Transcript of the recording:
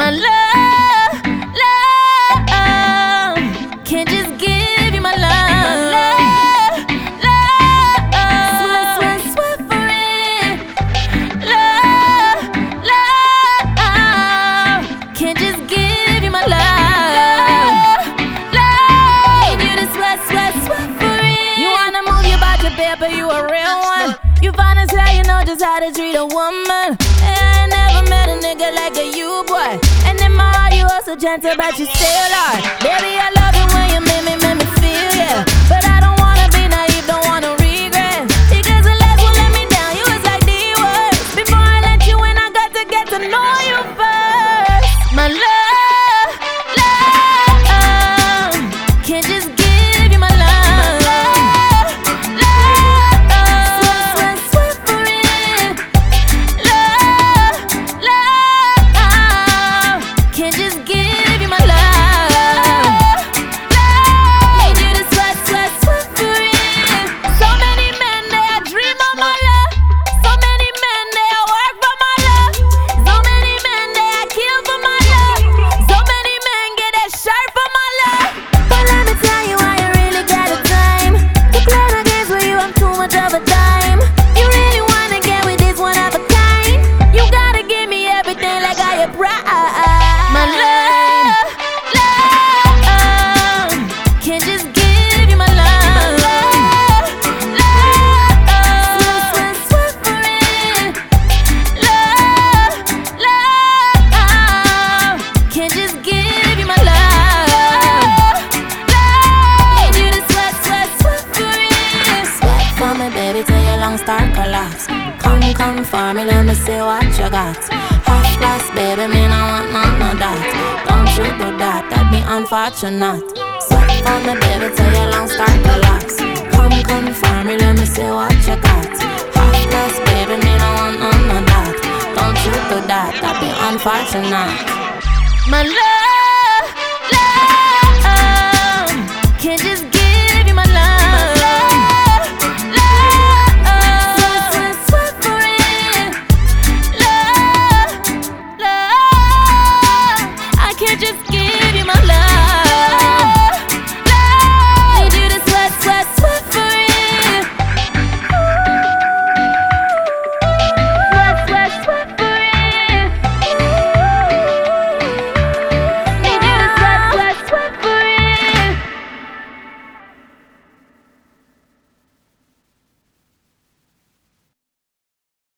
My love, love, can't just give you my love. Love, love, sweat for it. Love, love, can't just give you my love. Love, need you to sweat for it. You wanna move your body, baby, you a real one. You fine as hell, you know just how to treat a woman. And I never met a nigga like you, boy. And in my heart, you are so gentle, but you still are. Baby, I love it when you make me feel, yeah. But I don't wanna be naive, don't wanna regret. Because the last one let me down, you was like the worst. Before I let you in, I got to get to know you first. My love, love, can't just give you my love. Start collapse. Come for me, let me see what you got. Half glass, baby, me no want none of that. Don't you do that, that'd be unfortunate. Sweat for me, baby, till your lungs start collapse. Come for me, let me see what you got. Half glass, baby, me no want none of that. Don't you do that, that'd be unfortunate. My love.